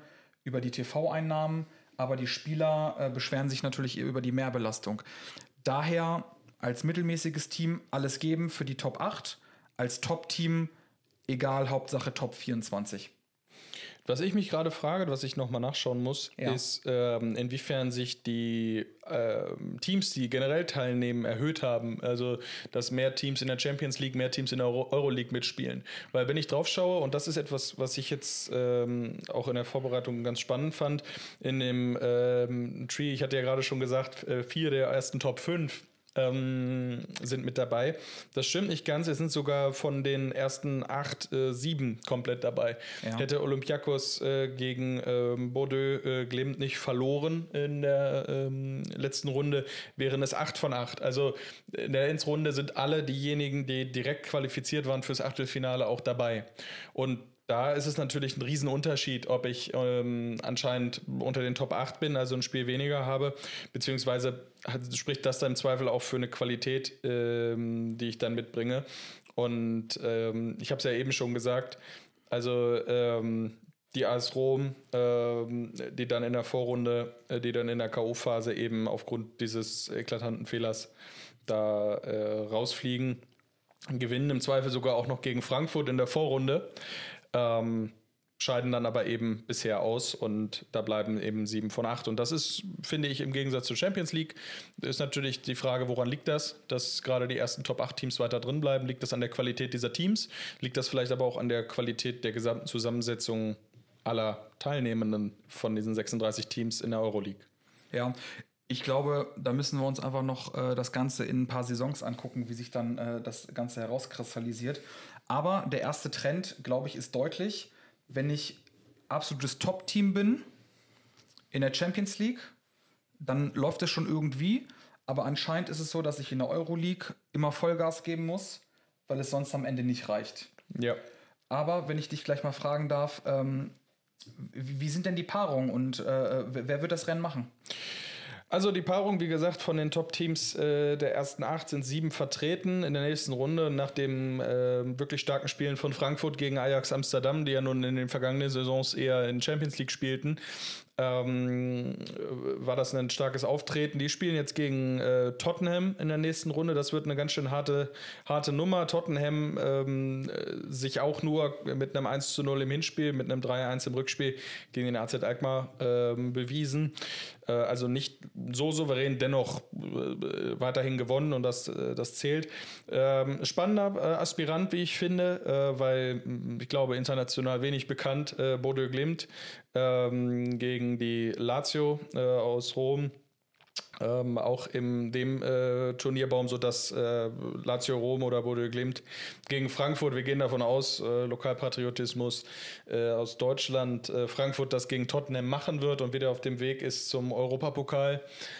über die T V-Einnahmen, aber die Spieler äh, beschweren sich natürlich über die Mehrbelastung. Daher als mittelmäßiges Team alles geben für die Top acht, als Top-Team egal, Hauptsache Top vierundzwanzig. Was ich mich gerade frage, was ich nochmal nachschauen muss, Ja. ist, ähm, inwiefern sich die ähm, Teams, die generell teilnehmen, erhöht haben. Also, dass mehr Teams in der Champions League, mehr Teams in der Euro- Euroleague mitspielen. Weil wenn ich drauf schaue, und das ist etwas, was ich jetzt ähm, auch in der Vorbereitung ganz spannend fand, in dem ähm, Tree, ich hatte ja gerade schon gesagt, äh, vier der ersten Top fünf Ähm, sind mit dabei. Das stimmt nicht ganz. Es sind sogar von den ersten acht, äh, sieben komplett dabei. Ja. Hätte Olympiakos äh, gegen ähm, Bordeaux äh, Glimt nicht verloren in der ähm, letzten Runde, wären es acht von acht. Also in der Endrunde sind alle diejenigen, die direkt qualifiziert waren fürs Achtelfinale, auch dabei. Und da ist es natürlich ein Riesenunterschied, ob ich ähm, anscheinend unter den Top acht bin, also ein Spiel weniger habe, beziehungsweise hat, spricht das dann im Zweifel auch für eine Qualität, ähm, die ich dann mitbringe. Und ähm, ich habe es ja eben schon gesagt, also ähm, die A S Rom, ähm, die dann in der Vorrunde, äh, die dann in der K O-Phase eben aufgrund dieses eklatanten Fehlers da äh, rausfliegen, gewinnen im Zweifel sogar auch noch gegen Frankfurt in der Vorrunde. Ähm, scheiden dann aber eben bisher aus und da bleiben eben sieben von acht. Und das ist, finde ich, im Gegensatz zur Champions League, ist natürlich die Frage, woran liegt das, dass gerade die ersten Top acht Teams weiter drin bleiben? Liegt das an der Qualität dieser Teams? Liegt das vielleicht aber auch an der Qualität der gesamten Zusammensetzung aller Teilnehmenden von diesen sechsunddreißig Teams in der Euroleague? Ja, ich glaube, da müssen wir uns einfach noch äh, das Ganze in ein paar Saisons angucken, wie sich dann äh, das Ganze herauskristallisiert. Aber der erste Trend, glaube ich, ist deutlich. Wenn ich absolutes Top-Team bin in der Champions League, dann läuft es schon irgendwie. Aber anscheinend ist es so, dass ich in der Euroleague immer Vollgas geben muss, weil es sonst am Ende nicht reicht. Ja. Aber wenn ich dich gleich mal fragen darf, ähm, wie, wie sind denn die Paarungen und äh, wer wird das Rennen machen? Also die Paarung, wie gesagt, von den Top-Teams äh, der ersten acht sind sieben vertreten in der nächsten Runde. Nach dem äh, wirklich starken Spielen von Frankfurt gegen Ajax Amsterdam, die ja nun in den vergangenen Saisons eher in Champions League spielten, ähm, war das ein starkes Auftreten. Die spielen jetzt gegen äh, Tottenham in der nächsten Runde. Das wird eine ganz schön harte, harte Nummer. Tottenham ähm, sich auch nur mit einem eins zu null im Hinspiel, mit einem drei eins im Rückspiel gegen den A Z Alkmaar ähm, bewiesen. Äh, also nicht so souverän, dennoch äh, weiterhin gewonnen und das, äh, das zählt. Ähm, spannender äh, Aspirant, wie ich finde, äh, weil ich glaube international wenig bekannt, äh, Bordeaux Glimt ähm, gegen die Lazio äh, aus Rom. Ähm, auch in dem äh, Turnierbaum, sodass äh, Lazio Rom oder Bordeaux Glimt gegen Frankfurt, wir gehen davon aus, äh, Lokalpatriotismus äh, aus Deutschland, äh, Frankfurt das gegen Tottenham machen wird und wieder auf dem Weg ist zum Europapokal.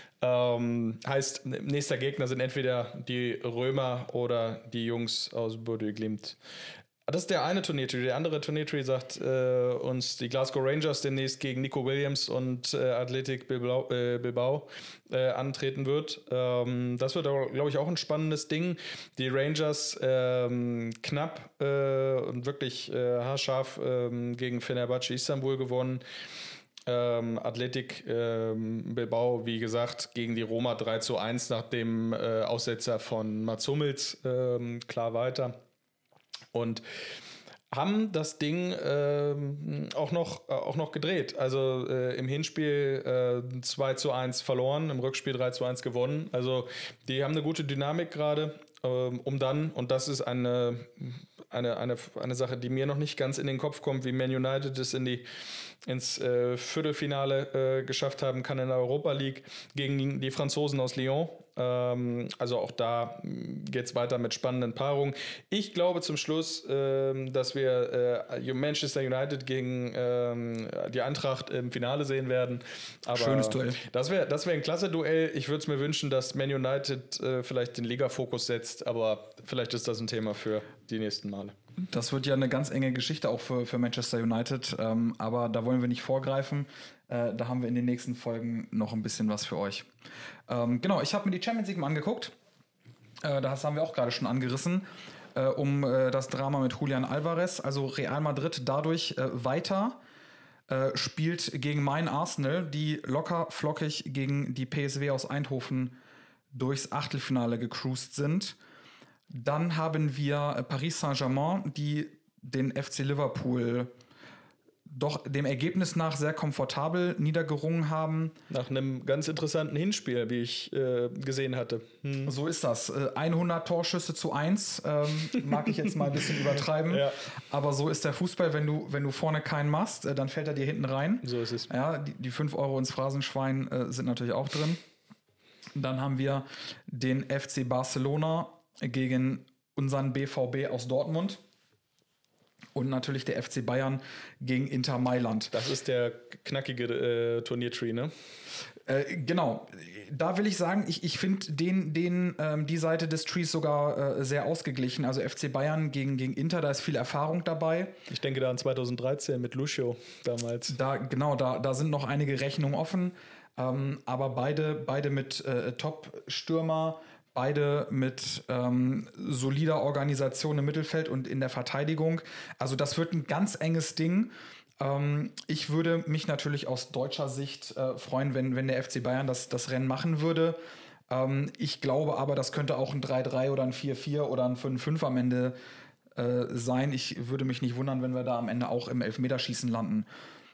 Ähm, heißt, nächster Gegner sind entweder die Römer oder die Jungs aus Bordeaux Glimt. Das ist der eine Turniertree. Der andere Turniertree sagt äh, uns die Glasgow Rangers demnächst gegen Nico Williams und äh, Athletic Bilbao, äh, Bilbao äh, antreten wird. Ähm, das wird, glaube ich, auch ein spannendes Ding. Die Rangers ähm, knapp äh, und wirklich äh, haarscharf äh, gegen Fenerbahce Istanbul gewonnen. Ähm, Athletic ähm, Bilbao, wie gesagt, gegen die Roma drei zu eins nach dem äh, Aussetzer von Mats Hummels ähm, klar weiter. Und haben das Ding ähm, auch, noch, äh, auch noch gedreht. Also äh, im Hinspiel äh, zwei zu eins verloren, im Rückspiel drei zu eins gewonnen. Also die haben eine gute Dynamik gerade, ähm, um dann, und das ist eine, eine, eine, eine Sache, die mir noch nicht ganz in den Kopf kommt, wie Man United es in die, ins äh, Viertelfinale äh, geschafft haben kann in der Europa League gegen die Franzosen aus Lyon. Ähm, also auch da geht es weiter mit spannenden Paarungen. Ich glaube zum Schluss, ähm, dass wir äh, Manchester United gegen ähm, die Eintracht im Finale sehen werden. Aber schönes Duell. Das wäre das wär ein klasse Duell. Ich würde es mir wünschen, dass Man United äh, vielleicht den Liga-Fokus setzt, aber vielleicht ist das ein Thema für die nächsten Male. Das wird ja eine ganz enge Geschichte auch für, für Manchester United, ähm, aber da wollen wir nicht vorgreifen. Äh, da haben wir in den nächsten Folgen noch ein bisschen was für euch. Ähm, genau, ich habe mir die Champions League mal angeguckt. Äh, das haben wir auch gerade schon angerissen. Äh, um äh, das Drama mit Julian Alvarez, also Real Madrid dadurch äh, weiter. äh, spielt gegen mein Arsenal, die locker flockig gegen die P S V aus Eindhoven durchs Achtelfinale gecruised sind. Dann haben wir Paris Saint-Germain, die den F C Liverpool doch dem Ergebnis nach sehr komfortabel niedergerungen haben. Nach einem ganz interessanten Hinspiel, wie ich äh, gesehen hatte. Hm. So ist das. hundert Torschüsse zu eins, ähm, mag ich jetzt mal ein bisschen übertreiben. Ja. Aber so ist der Fußball, wenn du, wenn du vorne keinen machst, äh, dann fällt er dir hinten rein. So ist es. Ja, die, die fünf Euro ins Phrasenschwein äh, sind natürlich auch drin. Dann haben wir den F C Barcelona gegen unseren B V B aus Dortmund. Und natürlich der F C Bayern gegen Inter Mailand. Das ist der knackige äh, Turniertree, ne? Äh, genau. Da will ich sagen, ich, ich finde den, den, ähm, die Seite des Trees sogar äh, sehr ausgeglichen. Also F C Bayern gegen, gegen Inter, da ist viel Erfahrung dabei. Ich denke da an zwanzig dreizehn mit Lucio damals. Da, genau, da, da sind noch einige Rechnungen offen. Ähm, aber beide, beide mit äh, Top-Stürmer, beide mit ähm, solider Organisation im Mittelfeld und in der Verteidigung. Also das wird ein ganz enges Ding. Ähm, ich würde mich natürlich aus deutscher Sicht äh, freuen, wenn, wenn der F C Bayern das, das Rennen machen würde. Ähm, ich glaube aber, das könnte auch ein drei drei oder ein vier vier oder ein fünf fünf am Ende äh, sein. Ich würde mich nicht wundern, wenn wir da am Ende auch im Elfmeterschießen landen.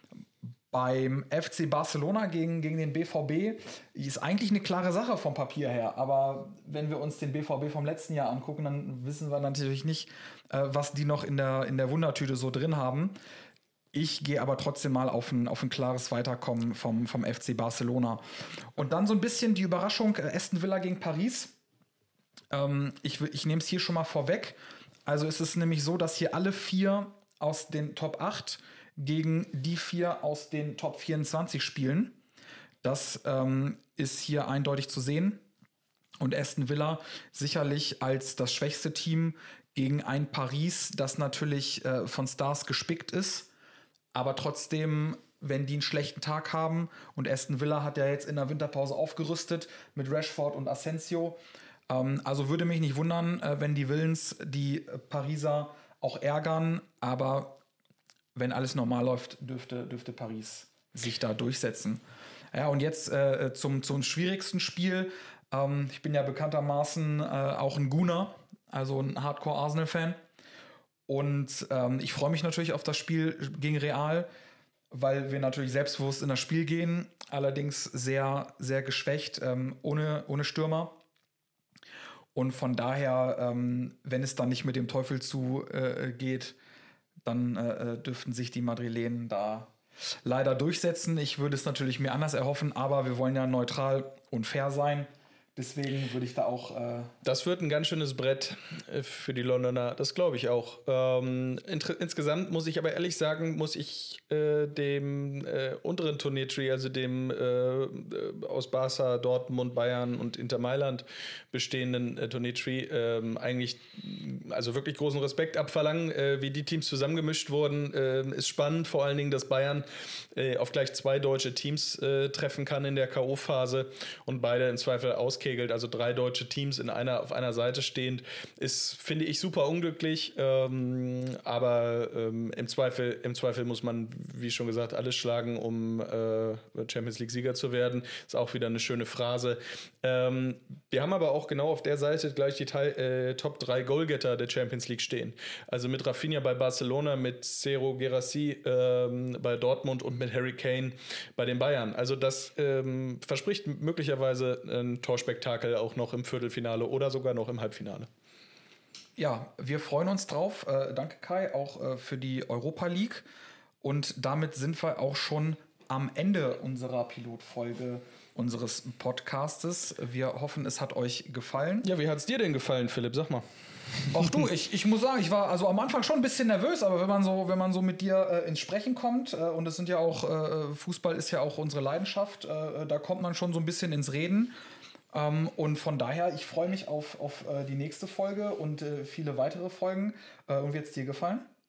Beim F C Barcelona gegen, gegen den B V B ist eigentlich eine klare Sache vom Papier her. Aber wenn wir uns den B V B vom letzten Jahr angucken, dann wissen wir natürlich nicht, äh, was die noch in der, in der Wundertüte so drin haben. Ich gehe aber trotzdem mal auf ein, auf ein klares Weiterkommen vom, vom F C Barcelona. Und dann so ein bisschen die Überraschung, äh, Aston Villa gegen Paris. Ähm, ich ich nehme es hier schon mal vorweg. Also ist es nämlich so, dass hier alle vier aus den Top acht gegen die vier aus den Top vierundzwanzig spielen. Das ähm, ist hier eindeutig zu sehen. Und Aston Villa sicherlich als das schwächste Team gegen ein Paris, das natürlich äh, von Stars gespickt ist. Aber trotzdem, wenn die einen schlechten Tag haben, und Aston Villa hat ja jetzt in der Winterpause aufgerüstet mit Rashford und Asensio. Ähm, also würde mich nicht wundern, äh, wenn die Willens die Pariser auch ärgern. Aber wenn alles normal läuft, dürfte, dürfte Paris sich da durchsetzen. Ja, und jetzt äh, zum, zum schwierigsten Spiel. Ähm, ich bin ja bekanntermaßen äh, auch ein Gunner, also ein Hardcore-Arsenal-Fan. Und ähm, ich freue mich natürlich auf das Spiel gegen Real, weil wir natürlich selbstbewusst in das Spiel gehen, allerdings sehr, sehr geschwächt, ähm, ohne, ohne Stürmer. Und von daher, ähm, wenn es dann nicht mit dem Teufel zugeht, äh, dann äh, dürften sich die Madrilenen da leider durchsetzen. Ich würde es natürlich mir anders erhoffen, aber wir wollen ja neutral und fair sein. Deswegen würde ich da auch... Äh das wird ein ganz schönes Brett für die Londoner, das glaube ich auch. Ähm, insgesamt muss ich aber ehrlich sagen, muss ich äh, dem äh, unteren Turniertree, also dem äh, aus Barca, Dortmund, Bayern und Inter Mailand bestehenden äh, Turniertree äh, eigentlich also wirklich großen Respekt abverlangen, äh, wie die Teams zusammengemischt wurden. Äh, ist spannend, vor allen Dingen, dass Bayern äh, auf gleich zwei deutsche Teams äh, treffen kann in der K O-Phase und beide im Zweifel auskegelt. Also drei deutsche Teams in einer, auf einer Seite stehend, ist, finde ich, super unglücklich. Ähm, aber ähm, im Zweifel, im Zweifel muss man, wie schon gesagt, alles schlagen, um äh, Champions League-Sieger zu werden. Ist auch wieder eine schöne Phrase. Ähm, wir haben aber auch genau auf der Seite gleich die Teil, äh, Top drei Goalgetter der Champions League stehen. Also mit Rafinha bei Barcelona, mit Sergio Guirassy ähm, bei Dortmund und mit Harry Kane bei den Bayern. Also das ähm, verspricht möglicherweise ein Torspektakel auch noch im Viertelfinale oder sogar noch im Halbfinale. Ja, wir freuen uns drauf. Äh, danke Kai, auch äh, für die Europa League. Und damit sind wir auch schon am Ende unserer Pilotfolge unseres Podcastes. Wir hoffen, es hat euch gefallen. Ja, wie hat es dir denn gefallen, Philipp? Sag mal. Ach du, ich, ich muss sagen, ich war also am Anfang schon ein bisschen nervös, aber wenn man so, wenn man so mit dir äh, ins Sprechen kommt, äh, und es sind ja auch, äh, Fußball ist ja auch unsere Leidenschaft, äh, da kommt man schon so ein bisschen ins Reden. Ähm, und von daher, ich freue mich auf, auf äh, die nächste Folge und äh, viele weitere Folgen. Äh, und wie hat es dir gefallen?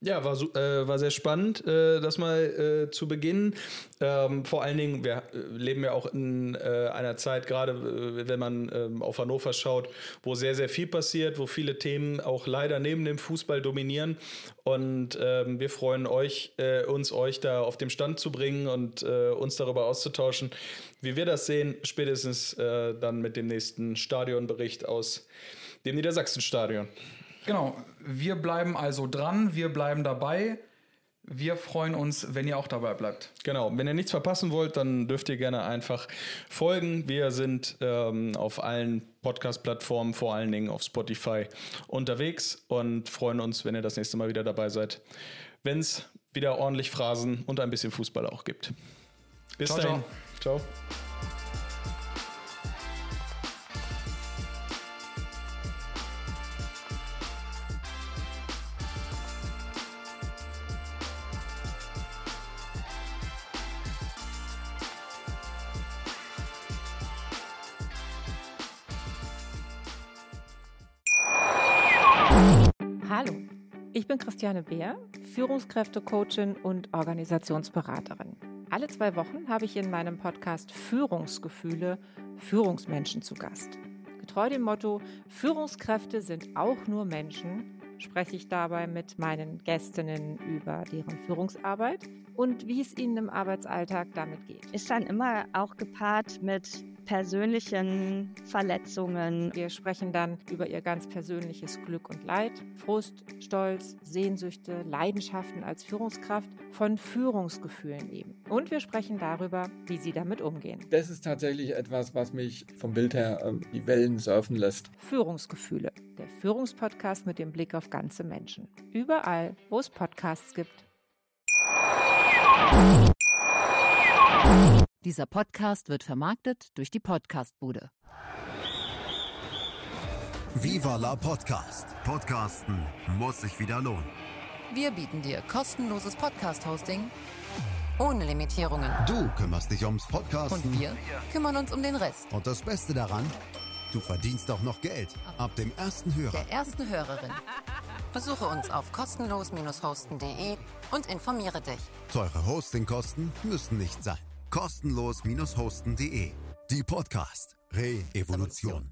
Ja, war, äh, war sehr spannend, äh, das mal äh, zu beginnen. Ähm, vor allen Dingen, wir äh, leben ja auch in äh, einer Zeit, gerade äh, wenn man äh, auf Hannover schaut, wo sehr, sehr viel passiert, wo viele Themen auch leider neben dem Fußball dominieren. Und ähm, wir freuen euch, äh, uns euch da auf den Stand zu bringen und äh, uns darüber auszutauschen, wie wir das sehen, spätestens äh, dann mit dem nächsten Stadionbericht aus dem Niedersachsenstadion. Genau, wir bleiben also dran, wir bleiben dabei. Wir freuen uns, wenn ihr auch dabei bleibt. Genau, wenn ihr nichts verpassen wollt, dann dürft ihr gerne einfach folgen. Wir sind ähm, auf allen Podcast-Plattformen, vor allen Dingen auf Spotify unterwegs und freuen uns, wenn ihr das nächste Mal wieder dabei seid, wenn es wieder ordentlich Phrasen und ein bisschen Fußball auch gibt. Bis ciao, dahin. Ciao. ciao. Hallo, ich bin Christiane Beer, Führungskräftecoachin und Organisationsberaterin. Alle zwei Wochen habe ich in meinem Podcast Führungsgefühle Führungsmenschen zu Gast. Getreu dem Motto, Führungskräfte sind auch nur Menschen, spreche ich dabei mit meinen Gästinnen über deren Führungsarbeit und wie es ihnen im Arbeitsalltag damit geht. Ist dann immer auch gepaart mit persönlichen Verletzungen. Wir sprechen dann über ihr ganz persönliches Glück und Leid, Frust, Stolz, Sehnsüchte, Leidenschaften als Führungskraft, von Führungsgefühlen eben. Und wir sprechen darüber, wie sie damit umgehen. Das ist tatsächlich etwas, was mich vom Bild her äh, die Wellen surfen lässt. Führungsgefühle, der Führungspodcast mit dem Blick auf ganze Menschen. Überall, wo es Podcasts gibt. Dieser Podcast wird vermarktet durch die Podcastbude. Viva la Podcast. Podcasten muss sich wieder lohnen. Wir bieten dir kostenloses Podcast-Hosting ohne Limitierungen. Du kümmerst dich ums Podcasten. Und wir kümmern uns um den Rest. Und das Beste daran, du verdienst auch noch Geld. Ab dem ersten Hörer. Der ersten Hörerin. Besuche uns auf kostenlos hosten punkt de und informiere dich. Teure Hostingkosten müssen nicht sein. kostenlos hosten punkt de. Die Podcast Re-Evolution.